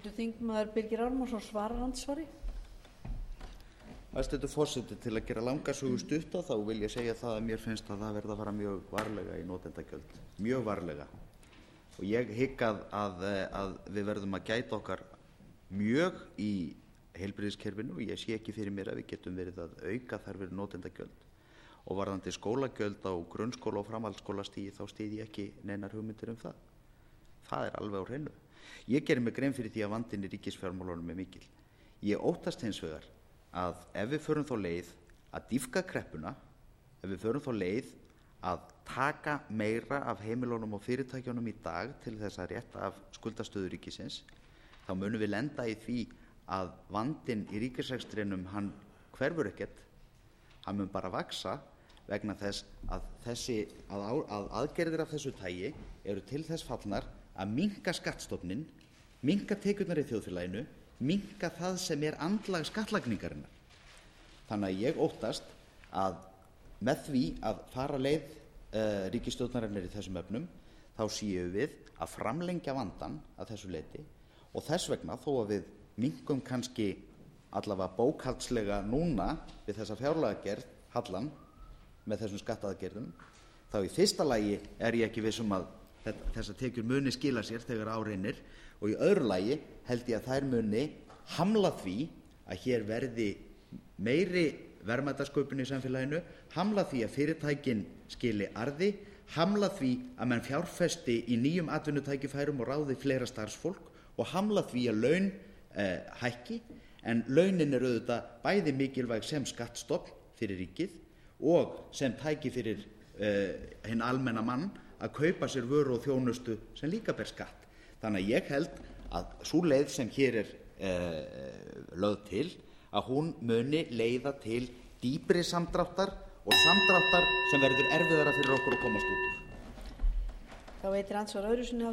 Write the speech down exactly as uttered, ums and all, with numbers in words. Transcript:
Þingmaður Birgir Ármannsson svarar andsvari. Hæstvirtur forseti, til að gera langa sögu stutta þá vil ég segja það að mér finnst að það verði að fara mjög varlega í notendagjöld, mjög varlega. Og ég hygg að, að, að við verðum að gæta okkar mjög í heilbrigðiskerfinu og ég sé ekki fyrir mér að við getum verið að auka þar verið notendagjöld. Og varðandi skólagjöld á grunnskóla og framhaldsskólastigi þá styð ég ekki neinar hugmyndir um það. Það er alveg á hreinu. Ég gerir mig grein fyrir því að vandinn í ríkisfjármálunum er mikil. Ég óttast hins vegar að ef við förum þá leið að dýpka kreppuna, ef við förum þá leið að taka meira af heimilunum og fyrirtækjunum í dag til þess að rétta af skuldastöðu ríkisins, þá munum við lenda í því að vandinn í ríkisrekstrinum hann hverfur ekkert, hann mun bara vaxa vegna þess að, þessi, að, á, að aðgerðir af þessu tagi eru til þess fallnar að minnka skattstofninn, minnka tekjurnar í þjóðfélaginu, minnka það sem er andlag skattlagningarinnar. Þannig að ég óttast að með því að fara leið uh, ríkisstjórnarinnar í þessum efnum, þá séum við að framlengja vandann að þessu leyti og þess vegna þó að við minnkum kannski allavega bókhaldslega núna við þessa fjárlagagerð hallann með þessum skattaðgerðum, þá í fyrsta lagi er ég ekki viss um að þessar tekjur muni skila sér þegar á reynir og í öðru lagi held ég að þær muni hamla því að hér verði meiri verðmætasköpun í samfélaginu, hamla því að fyrirtækin skili arði, hamla því að menn fjárfesti í nýjum atvinnutækifærum og ráði fleira starfsfólk og hamla því að laun eh, hækki, en launin eru auðvitað bæði mikilvæg sem skattstofn fyrir ríkið og sem tæki fyrir eh, hinn almenna mann að kaupa sér vöru og þjónustu sem líka ber skatt. Þannig að ég held að sú leið sem hér er eh, lögð til, að hún muni leiða til dýpri samdráttar og samdráttar sem verður erfiðara fyrir okkur að komast út úr. Þá veitir andsvar öðru sinni